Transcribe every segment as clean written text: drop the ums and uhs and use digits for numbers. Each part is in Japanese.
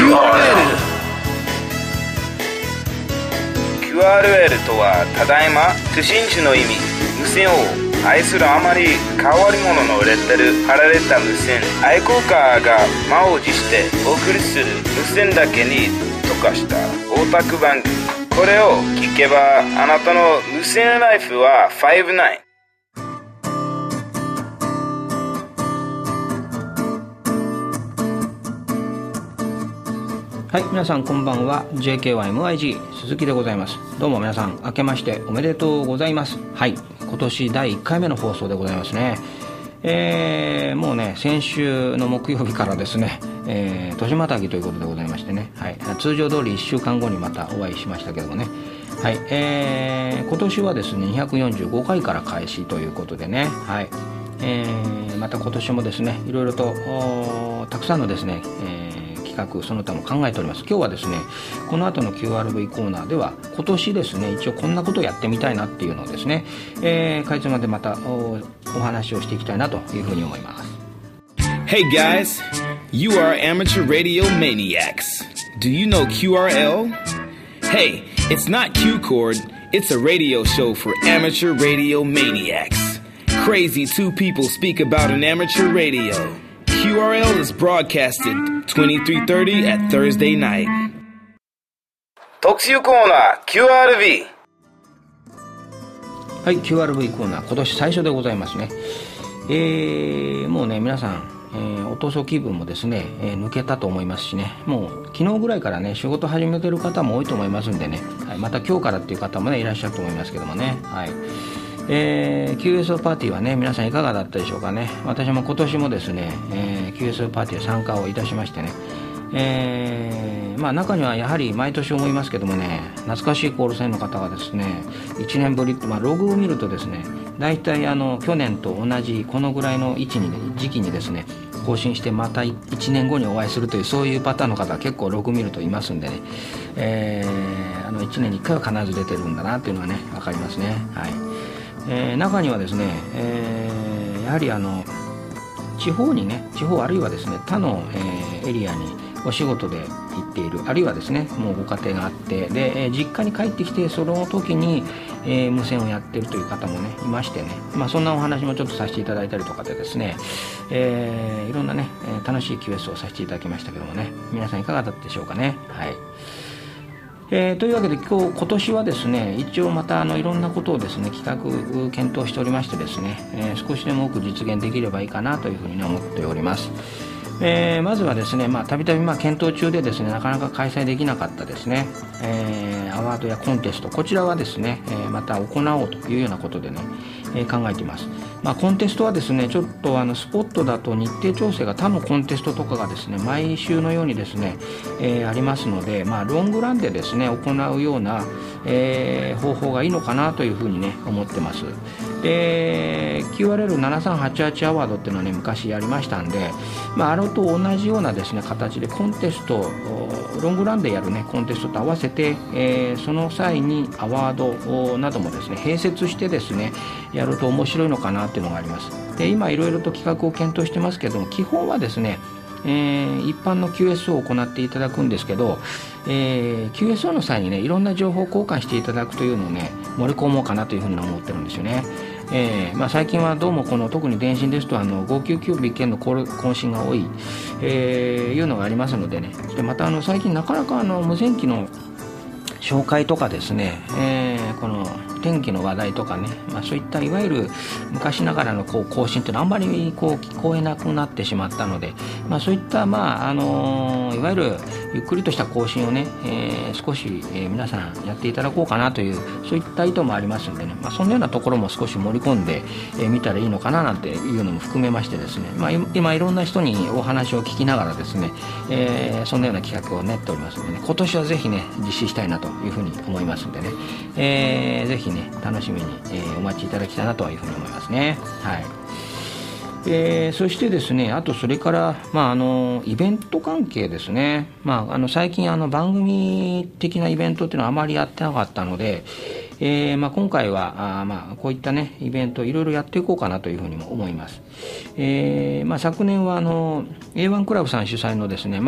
QRL とはただいま不審地の意味。無線を愛するあまり変わり者のレッテル貼られた無線。愛好家が満を持してお送りする無線だけに特化したオタク番組。これを聞けばあなたの無線ライフは59。 はい、皆さんこんばんは。 JKYMIG 鈴木でございます。どうも皆さん明けましておめでとうございます。はい、今年第1回目の放送でございますね。もうね、先週の木曜日からですね、年またぎということでございましてね、はい、通常通り1週間後にまたお会いしましたけどもね、はい、今年はですね245回から開始ということでね、はい、また今年もですねいろいろとたくさんのですね、企画その他も考えております。今日はですねこの後の QRV コーナーでは今年ですね一応こんなことをやってみたいなっていうのをですね、かいつまんでまたお話をしていきたいなというふうに思います。 Hey guys, you are amateur radio maniacs. Do you know QRL? Hey, it's not Q-Chord, it's a radio show for amateur radio maniacs. Crazy two people speak about an amateur radio. QRL is broadcasted 23:30 at Thursday night. 特集コーナー QRV。 はい、 QRV コーナー今年最初でございますね。もうね皆さん、お闘争気分もですね、抜けたと思いますしね、もう昨日ぐらいからね仕事始めてる方も多いと思いますんでね、はい、また今日からっていう方もねいらっしゃると思いますけどもね、はい、QSO パーティーはね皆さんいかがだったでしょうかね。私も今年もですね、QSO パーティー参加をいたしましてね、まあ中にはやはり毎年思いますけどもね、懐かしいコールサインの方がですね1年ぶり、ログを見るとですね大体去年と同じこのぐらいの時期にですね更新してまた1年後にお会いするというそういうパターンの方は結構ログ見るといますんでね、1年に1回は必ず出てるんだなっていうのはね分かりますね。はい、中にはですね、やはり地方あるいはですね他の、エリアにお仕事で行っている、あるいはですねもうご家庭があってで、実家に帰ってきてその時に、無線をやってるという方もねいましてね、そんなお話もちょっとさせていただいたりとかでですね、いろんなね楽しい QS をさせていただきましたけどもね、皆さんいかがだったでしょうかね。はい、というわけで今年はですね一応またいろんなことをですね企画検討しておりましてですね、少しでも多く実現できればいいかなというふうに、ね、思っております。まずはですねたびたび検討中でですねなかなか開催できなかったですね、アワードやコンテスト、こちらはですね、また行おうというようなことでね、考えています。コンテストはですねちょっとスポットだと日程調整が他のコンテストとかがですね毎週のようにですね、ありますので、ロングランでですね行うような、方法がいいのかなというふうにね思ってます。で QRL7388 アワードっていうのはね昔やりましたんで、あれと同じようなですね形でコンテストロングランでやるねコンテストと合わせて、その際にアワードなどもですね併設してですねやると面白いのかなっていうのがあります。で今いろいろと企画を検討してますけども、基本はですね、一般の QSO を行っていただくんですけど、QSO の際にねいろんな情報交換していただくというのをね盛り込もうかなというふうに思ってるんですよね。最近はどうも特に電信ですと599尾件の更新が多い、いうのがありますのでね、でまた最近なかなか無線機の紹介とかですね、この天気の話題とかね、そういったいわゆる昔ながらの更新というのはあんまり聞こえなくなってしまったので、そういったいわゆるゆっくりとした更新をね、少し、皆さんやっていただこうかなというそういった意図もありますのでね、そんなようなところも少し盛り込んでみたらいいのかななんていうのも含めましてですね、今いろんな人にお話を聞きながらですね、そんなような企画を練っておりますのでね、今年はぜひね実施したいなというふうに思いますのでね、ぜひね楽しみに、お待ちいただきたいなというふうに思いますね。はい。そしてですね、あとそれから、イベント関係ですね、最近番組的なイベントっていうのはあまりやってなかったので、 今回はこういったねイベントをいろいろやっていこうかなというふうにも思います。昨年はA1 クラブさん主催のですね、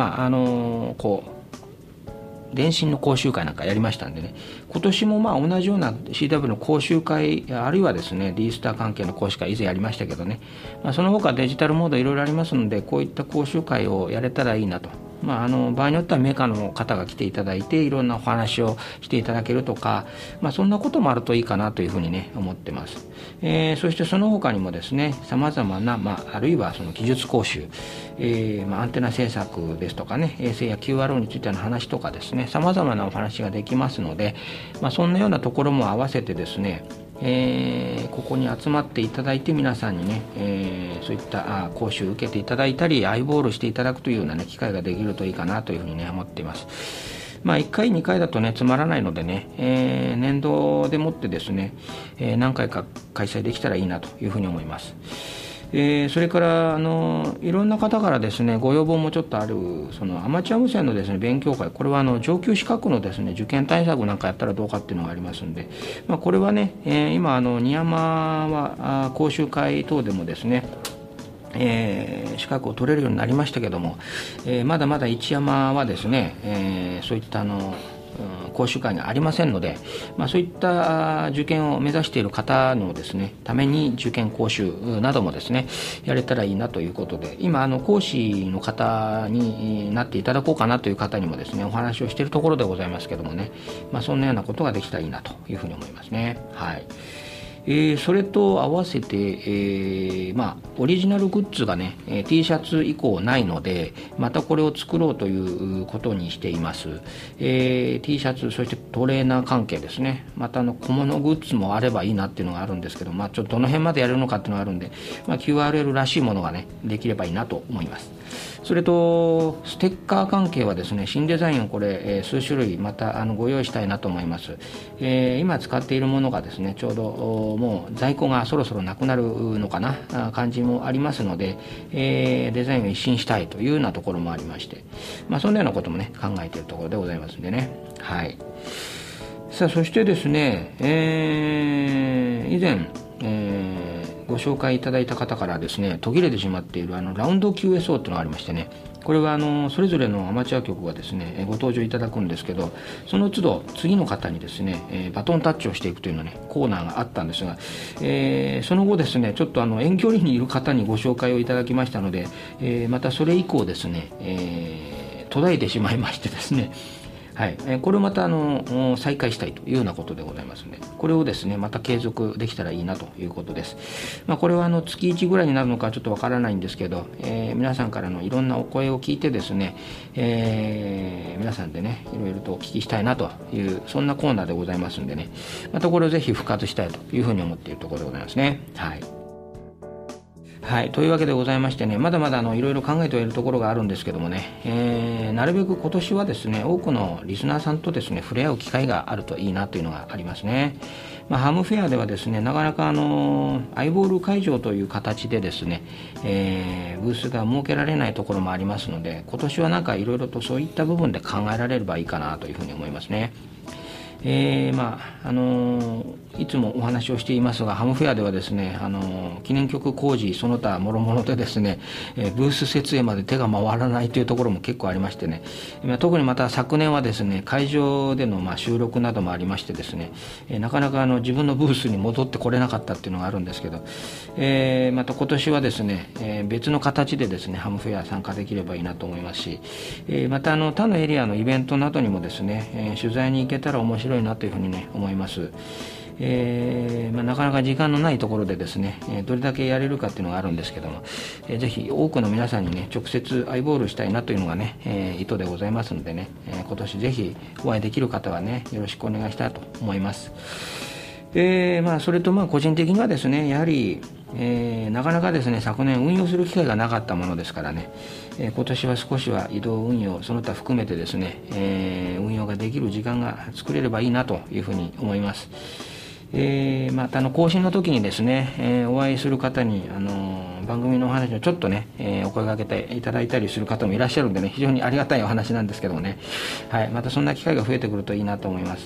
電信の講習会なんかやりましたんでね、今年も同じような CW の講習会、あるいはですね D スター関係の講習会以前やりましたけどね、その他デジタルモードいろいろありますので、こういった講習会をやれたらいいなと。場合によってはメーカーの方が来ていただいていろんなお話をしていただけるとか、そんなこともあるといいかなというふうにね思ってます。そしてその他にもですね、さまざまな、あるいはその技術講習、アンテナ制作ですとかね、衛星や QRO についての話とかですね、さまざまなお話ができますので、そんなようなところも合わせてですね、ここに集まっていただいて皆さんにね、そういった講習を受けていただいたりアイボールしていただくというような、ね、機会ができるといいかなというふうにね思っています。1回2回だとねつまらないのでね、年度でもってですね、何回か開催できたらいいなというふうに思います。それからいろんな方からですねご要望もちょっとある、そのアマチュア無線のですね勉強会、これは上級資格のですね受験対策なんかやったらどうかっていうのがありますんで、これはね、今新山は講習会等でもですね資格を取れるようになりましたけども、まだまだ一山はですね、そういった講習会がありませんので、そういった受験を目指している方のですねために受験講習などもですねやれたらいいなということで、今講師の方になっていただこうかなという方にもですねお話をしているところでございますけどもね、そんなようなことができたらいいなというふうに思いますね。はい。それと合わせて、オリジナルグッズがね、T シャツ以降ないので、またこれを作ろうということにしています。T シャツ、そしてトレーナー関係ですね、また小物グッズもあればいいなっていうのがあるんですけど、ちょっとどの辺までやれるのかっていうのがあるんで、QRL らしいものがねできればいいなと思います。それとステッカー関係はですね、新デザインをこれ、数種類またご用意したいなと思います。今使っているものがですねちょうどもう在庫がそろそろなくなるのかな感じもありますので、デザインを一新したいというようなところもありまして、そんなようなこともね考えているところでございますんでね。はい。さあ、そしてですね、以前、ご紹介いただいた方からですね途切れてしまっているラウンド QSO というのがありましてね、これはそれぞれのアマチュア局がですねご登場いただくんですけど、その都度次の方にですね、バトンタッチをしていくというのねコーナーがあったんですが、その後ですねちょっと遠距離にいる方にご紹介をいただきましたので、またそれ以降ですね、途絶えてしまいましてですね、はい、これをまた再開したいというようなことでございますので、これをですねまた継続できたらいいなということです。これは月1ぐらいになるのかちょっとわからないんですけど、皆さんからのいろんなお声を聞いてですね、皆さんでねいろいろとお聞きしたいなというそんなコーナーでございますんでね、またこれをぜひ復活したいというふうに思っているところでございますね。はい、というわけでございましてね、まだまだいろいろ考えてはいるところがあるんですけどもね、なるべく今年はですね多くのリスナーさんとですね触れ合う機会があるといいなというのがありますね。ハムフェアではですねなかなかアイボール会場という形でですね、ブースが設けられないところもありますので、今年はなんかいろいろとそういった部分で考えられればいいかなというふうに思いますね。いつもお話をしていますが、ハムフェアではですね記念曲工事その他もろもろでですね、ブース設営まで手が回らないというところも結構ありましてね、特にまた昨年はですね会場での収録などもありましてですね、なかなか自分のブースに戻ってこれなかったっていうのがあるんですけど、また今年はですね、別の形でですねハムフェア参加できればいいなと思いますし、また他のエリアのイベントなどにもですね、取材に行けたら面白いなというふうにね思います。なかなか時間のないところでですね、どれだけやれるかっていうのがあるんですけども、ぜひ多くの皆さんにね直接アイボールしたいなというのがね、意図でございますのでね、今年ぜひお会いできる方はねよろしくお願いしたいと思います。それと個人的にはですねやはり、なかなかですね昨年運用する機会がなかったものですからね、今年は少しは移動運用その他含めてですね、運用ができる時間が作れればいいなというふうに思います。また更新の時にですね、お会いする方に番組のお話をちょっとね、お声掛けていただいたりする方もいらっしゃるんでね、非常にありがたいお話なんですけどもね、はい、またそんな機会が増えてくるといいなと思います。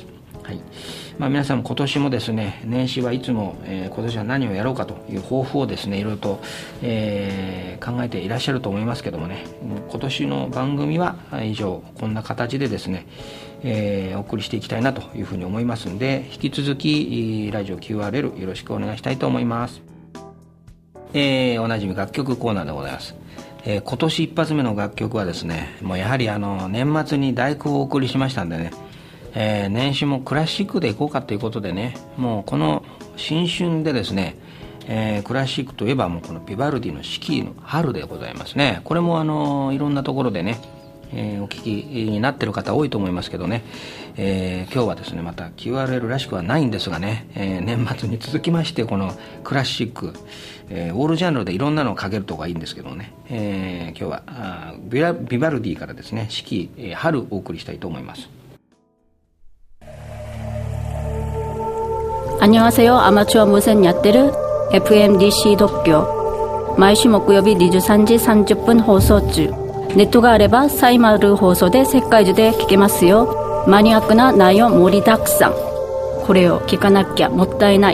はい。皆さんも今年もですね、年始はいつも、今年は何をやろうかという抱負をですね、いろいろと、考えていらっしゃると思いますけどもね、今年の番組は以上こんな形でですね、お送りしていきたいなというふうに思いますんで、引き続きラジオ QRL よろしくお願いしたいと思います。おなじみ楽曲コーナーでございます。今年一発目の楽曲はですね、もうやはり年末に第九をお送りしましたんでね、年始もクラシックでいこうかということでね、もうこの新春でですね、クラシックといえばもうこのビバルディの四季の春でございますね。これもいろんなところでね、お聞きになってる方多いと思いますけどね、今日はですねまた QRL らしくはないんですがね、年末に続きましてこのクラシック、オールジャンルでいろんなのをかけるとがいいんですけどね、今日はビバルディからですね四季、春お送りしたいと思います。 안녕하세요. 아마추어 무선 야떼르 FMDC 도쿄. 毎週木曜日23時30分放送中。ネットがあればサイマル放送で世界中で聞けますよ。マニアックな内容盛りだくさん。これを聞かなきゃもったいない。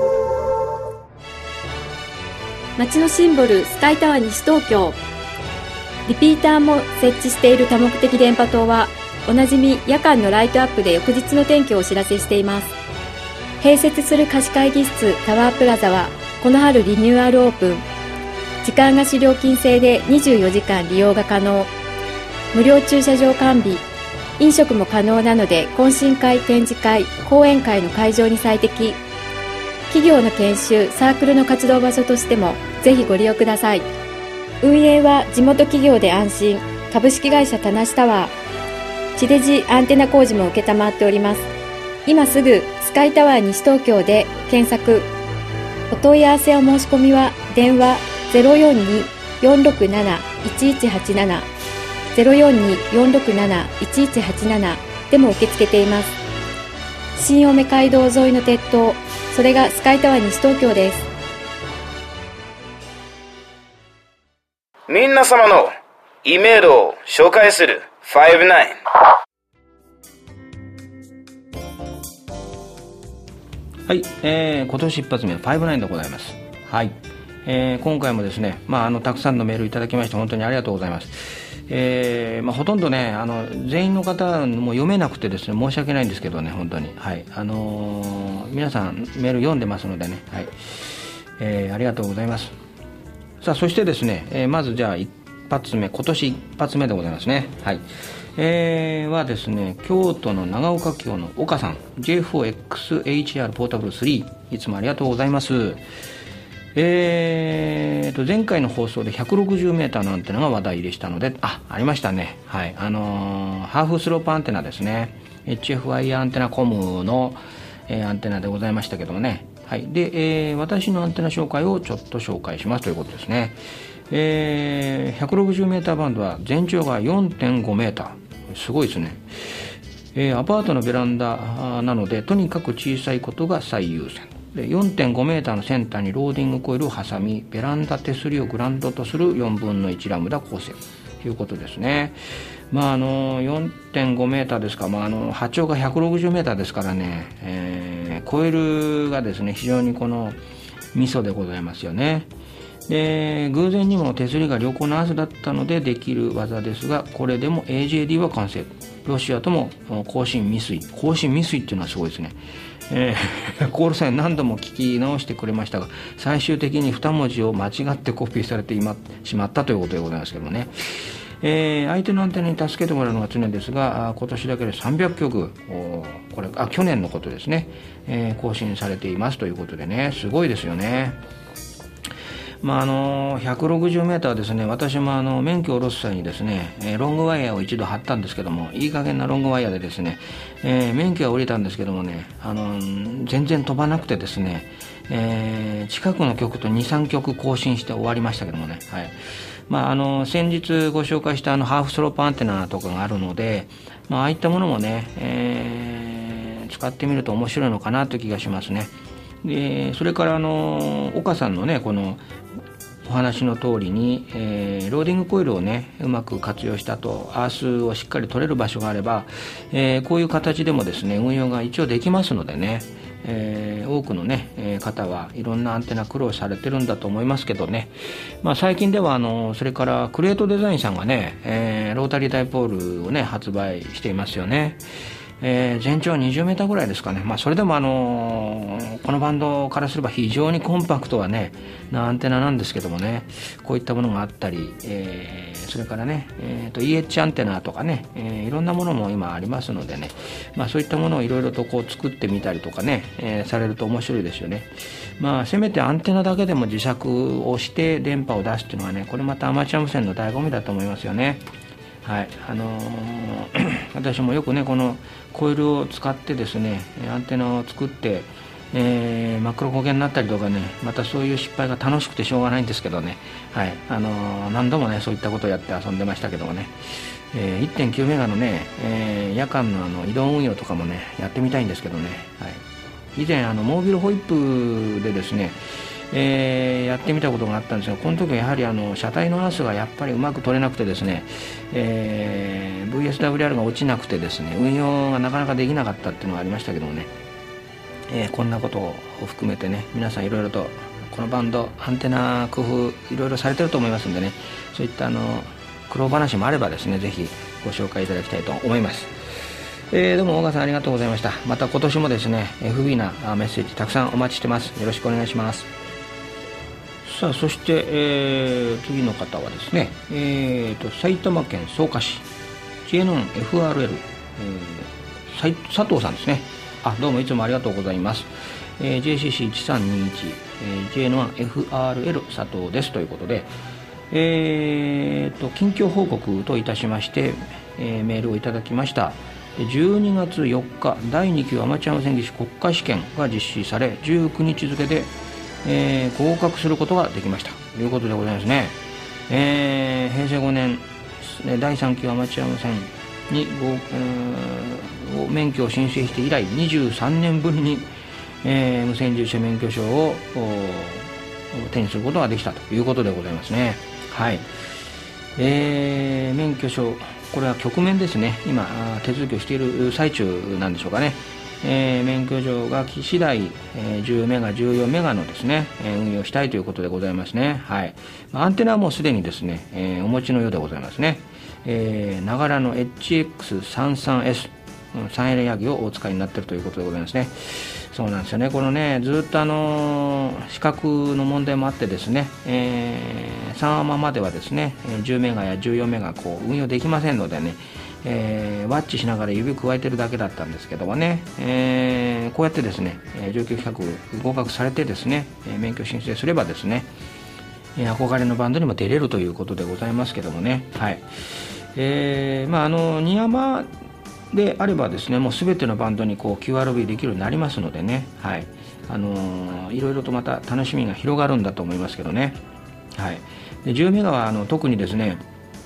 街のシンボルスカイタワー西東京。リピーターも設置している多目的電波塔はおなじみ夜間のライトアップで翌日の天気をお知らせしています。併設する貸し会議室タワープラザはこの春リニューアルオープン。時間貸し料金制で24時間利用が可能。無料駐車場完備。飲食も可能なので懇親会、展示会、講演会の会場に最適。企業の研修、サークルの活動場所としてもぜひご利用ください。運営は地元企業で安心。株式会社田無タワー。地デジアンテナ工事も承っております。今すぐスカイタワー西東京で検索。お問い合わせお申し込みは電話 042-467-1187 042-467-1187 でも受け付けています。新青梅街道沿いの鉄塔、それがスカイタワー西東京です。 皆様の E メールを紹介する59。 はい、今年一発目の59でございます。はい、今回もですね、たくさんのメールいただきまして本当にありがとうございます。ほとんどね全員の方も読めなくてですね申し訳ないんですけどね本当に、はい、皆さんメール読んでますのでね、はい、ありがとうございます。さあそしてですね、まずじゃあ今年一発目でございますね。はい、はですね京都の長岡京の岡さん J4XHR ポータブル3、いつもありがとうございます。前回の放送で 160m のアンテナが話題でしたのでありましたね。はい、ハーフスロープアンテナですね。 HFI アンテナコムの、アンテナでございましたけどもね。はい、で、私のアンテナ紹介をちょっと紹介しますということですね。160m バンドは全長が 4.5m、 すごいですね。アパートのベランダなのでとにかく小さいことが最優先で、 4.5m のセンターにローディングコイルを挟みベランダ手すりをグランドとする4分の1ラムダ構成ということですね。4.5m ですか、波長が 160m ですからね、コイルがですね非常にこのミソでございますよね。で偶然にも手すりが良好なはずだったのでできる技ですが、これでも AJD は完成。ロシアとも更新未遂っていうのはすごいですね。コールサイン何度も聞き直してくれましたが最終的に2文字を間違ってコピーされてしまったということでございますけどもね。相手のアンテナに助けてもらうのが常ですが今年だけで300曲これ去年のことですね、更新されていますということでね、すごいですよね。160m はですね、私も免許を下ろす際にですね、ロングワイヤーを一度貼ったんですけども、いい加減なロングワイヤーでですね、免許は降りたんですけどもね、全然飛ばなくてですね、近くの局と 2,3 局更新して終わりましたけどもね。はい、先日ご紹介したハーフスロープアンテナとかがあるので、ああいったものもね、使ってみると面白いのかなという気がしますね。でそれから岡さんのねこのお話の通りに、ローディングコイルをねうまく活用したと、アースをしっかり取れる場所があれば、こういう形でもですね運用が一応できますのでね、多くのね、方はいろんなアンテナ苦労されてるんだと思いますけどね、最近ではそれからクリエイトデザインさんがね、ロータリーダイポールをね発売していますよね。全長20メーターぐらいですかね。それでもこのバンドからすれば非常にコンパクトはねなアンテナなんですけどもね、こういったものがあったり、それからね、EH アンテナとかね、いろんなものも今ありますのでね、そういったものをいろいろとこう作ってみたりとかね、されると面白いですよね。せめてアンテナだけでも自作をして電波を出すっていうのはね、これまたアマチュア無線の醍醐味だと思いますよね。はい、私もよくねこのコイルを使ってですねアンテナを作って、真っ黒焦げになったりとかね、またそういう失敗が楽しくてしょうがないんですけどね、はい、何度もねそういったことをやって遊んでましたけどもね、1.9 メガのね、夜間の移動運用とかもねやってみたいんですけどね、はい、以前モービルホイップでですねやってみたことがあったんですが、この時はやはり車体のアースがやっぱりうまく取れなくてですね、VSWR が落ちなくてですね運用がなかなかできなかったっていうのがありましたけどもね、こんなことを含めてね皆さんいろいろとこのバンドアンテナ工夫いろいろされてると思いますんでね、そういった苦労話もあればですねぜひご紹介いただきたいと思います。どうも大川さんありがとうございました。また今年もですね FB なメッセージたくさんお待ちしてます。よろしくお願いします。さあそして、次の方はですね、埼玉県草加市 J-NON-FRL、佐藤さんですね。どうもいつもありがとうございます。JCC1321、J-NON-FRL 佐藤ですということで、近況報告といたしまして、メールをいただきました。12月4日第2級アマチュア無線技師国家試験が実施され19日付で合格することができましたということでございますね。平成5年第3級アマチュア無線に免許を申請して以来23年ぶりに、無線従事者免許証を手にすることができたということでございますね。はい、免許証これは局面ですね。今手続きをしている最中なんでしょうかね。免許証が来次第、10メガ14メガのですね、運用したいということでございますね。はい、アンテナはもうすでにですね、お持ちのようでございますね。ながらの HX33S 3L ヤギをお使いになっているということでございますね。そうなんですよね。このねずっと資格の問題もあってですね、3アマまではですね10メガや14メガこう運用できませんのでね、ワッチしながら指を加えてるだけだったんですけどもね、こうやってですね上級規格合格されてですね、免許申請すればですね憧れのバンドにも出れるということでございますけどもね。はい、2アマであればですねもう全てのバンドにこう QRV できるようになりますのでね、はい、いろいろとまた楽しみが広がるんだと思いますけどね。はい、で10メガは特にですね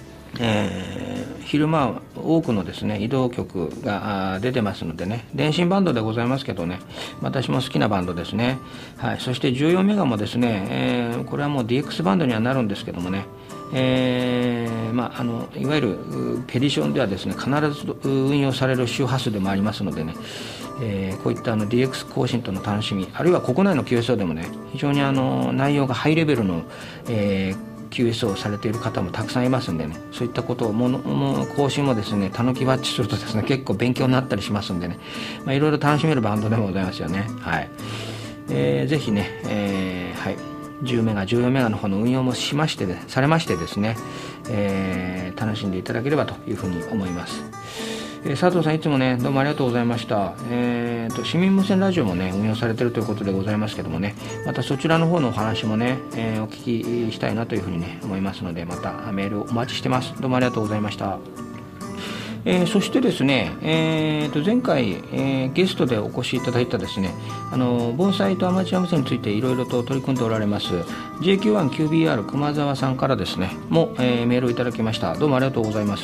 昼間多くのですね移動局が出てますのでね、電信バンドでございますけどね私も好きなバンドですね。はい、そして14メガもですね、これはもう DX バンドにはなるんですけどもね、いわゆるペディションではですね必ず運用される周波数でもありますのでね、こういった DX 更新との楽しみ、あるいは国内の QSO でもね非常に内容がハイレベルの、QSO をされている方もたくさんいますんでね、そういったことを更新もですねたぬきバッチするとですね結構勉強になったりしますんでね、いろいろ楽しめるバンドでもございますよね。はい、ぜひね、はい10メガ14メガの方の運用もされましてですね、楽しんでいただければというふうに思います。佐藤さんいつもねどうもありがとうございました。市民無線ラジオもね運用されているということでございますけどもね、またそちらの方のお話もね、お聞きしたいなというふうにね思いますので、またメールをお待ちしてます。どうもありがとうございました。そしてですね、前回、ゲストでお越しいただいたですね防災とアマチュア無線についていろいろと取り組んでおられます JQ1QBR 熊沢さんからですねも、メールをいただきました。どうもありがとうございます。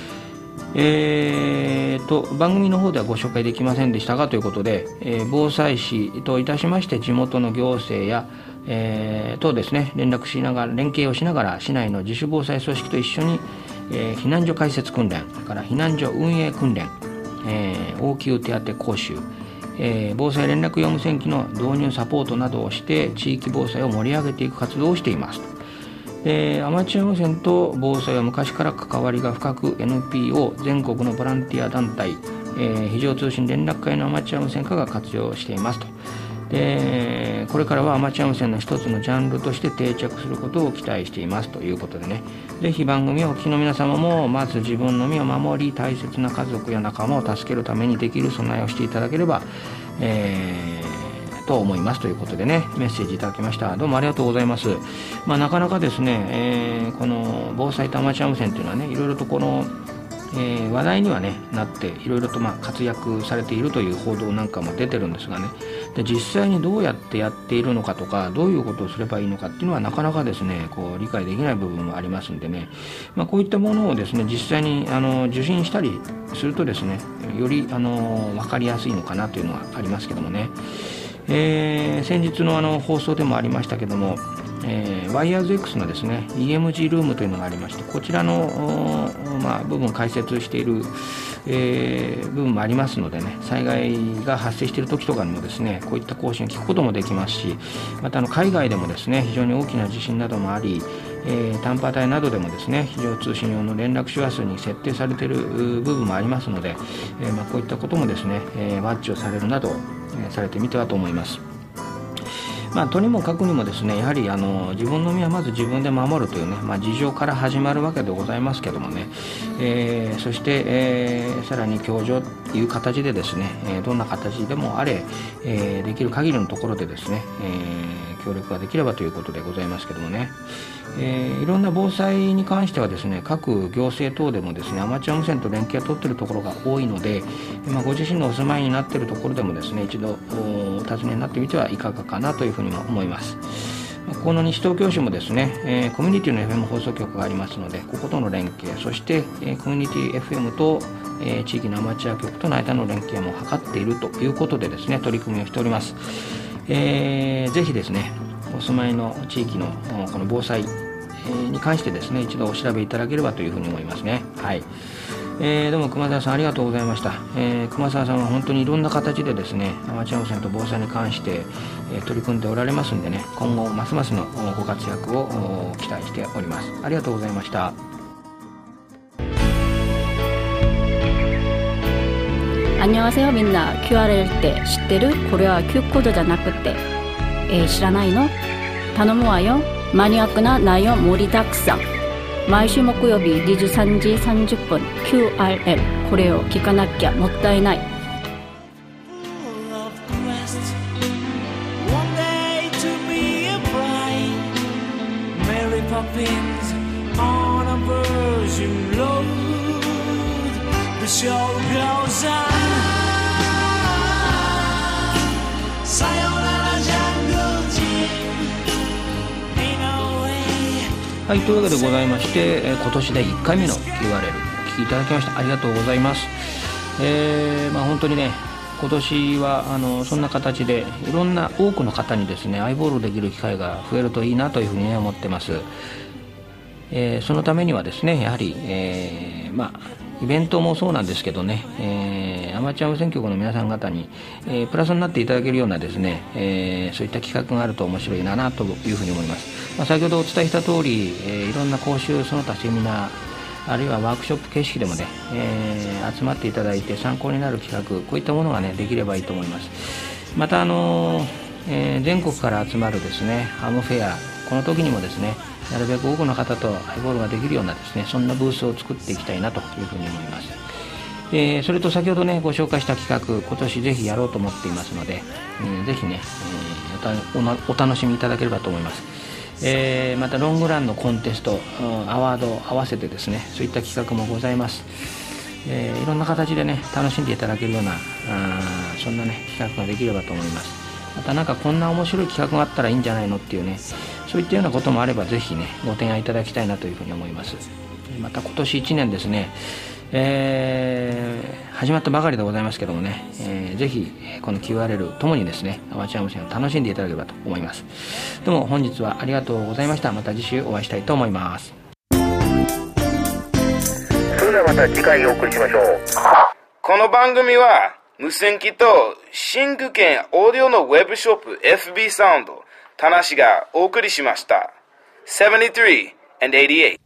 番組の方ではご紹介できませんでしたがということで、防災士といたしまして地元の行政やとですね連携をしながら市内の自主防災組織と一緒に、避難所開設訓練、それから避難所運営訓練、応急手当講習、防災連絡用無線機の導入サポートなどをして地域防災を盛り上げていく活動をしています。アマチュア無線と防災は昔から関わりが深く NPO 全国のボランティア団体、非常通信連絡会のアマチュア無線化が活用していますと。でこれからはアマチュア無線の一つのジャンルとして定着することを期待していますということでね、ぜひ番組をお聞きの皆様もまず自分の身を守り、大切な家族や仲間を助けるためにできる備えをしていただければ、と思いますということでね、メッセージいただきました。どうもありがとうございます。なかなかですね、この防災とアマチュア無線というのはね、いろいろとこの話題にはねなっていろいろと活躍されているという報道なんかも出てるんですがね、で実際にどうやってやっているのかとか、どういうことをすればいいのかっていうのはなかなかですね理解できない部分もありますんでね、こういったものをですね実際に受信したりするとですねより分かりやすいのかなというのはありますけどもね、先日の放送でもありましたけども、ワイヤーズ X のですね EMG ルームというのがありまして、こちらの、部分を解説している、部分もありますのでね、災害が発生している時とかにもですねこういった講習を聞くこともできますし、また海外でもですね非常に大きな地震などもあり、短波帯などでもですね非常通信用の連絡周波数に設定されている部分もありますので、こういったこともですね、ワッチをされるなど、されてみてはと思います。とにもかくにもですねやはり自分の身はまず自分で守るというね、事情から始まるわけでございますけどもね、そして、さらに共助という形でですね、どんな形でもあれ、できる限りのところでですね、協力ができればということでございますけどもね、いろんな防災に関してはですね各行政等でもですねアマチュア無線と連携を取っているところが多いので、ご自身のお住まいになっているところでもですね一度お尋ねになってみてはいかがかなというふうにも思います。この西東京市もですね、コミュニティの FM 放送局がありますので、こことの連携、そして、コミュニティ FM と、地域のアマチュア局との間の連携も図っているということでですね取り組みをしております。ぜひですねお住まいの地域のこの防災に関してですね一度お調べいただければというふうに思いますね。はい。どうも熊沢さんありがとうございました。熊沢さんは本当にいろんな形でですねアマチュア無線と防災に関して、取り組んでおられますんでね、今後ますますのご活躍を期待しております。ありがとうございました。 안녕하세요みんな。 QRL って知ってる？これは Q コードじゃなくて、知らないの？頼むわよ。マニアックな内容盛りだくさん。毎週木曜日23時30分 QRL、 これを聞かなきゃもったいない。 はい、というわけでございまして、今年で1回目の QRL お聞きいただきました。ありがとうございます。本当にね今年はそんな形でいろんな多くの方にですねアイボールできる機会が増えるといいなというふうに、思ってます。そのためにはですねやはり、イベントもそうなんですけどね、アマチュア無線局の皆さん方に、プラスになっていただけるようなですね、そういった企画があると面白いなというふうに思います。先ほどお伝えした通り、いろんな講習その他セミナーあるいはワークショップ形式でもね、集まっていただいて参考になる企画、こういったものがねできればいいと思います。また全国から集まるですねハムフェア、この時にもですねなるべく多くの方とハイボールができるようなですねそんなブースを作っていきたいなというふうに思います。それと先ほどねご紹介した企画、今年ぜひやろうと思っていますので、ぜひね、お楽しみいただければと思います。またロングランのコンテスト、アワード合わせてですねそういった企画もございます。いろんな形でね楽しんでいただけるようなそんなね企画ができればと思います。またこんな面白い企画があったらいいんじゃないのっていうね、そういったようなこともあればぜひねご提案いただきたいなというふうに思います。また今年1年ですね、 始まったばかりでございますけどもね、ぜひこの QRL ともにですねアマチュア無線を楽しんでいただければと思います。どうも本日はありがとうございました。また次週お会いしたいと思います。 それではまた次回お送りしましょう。 この番組は無線機と新具県オーディオのウェブショップ FB サウンド田無がお送りしました。73 and 88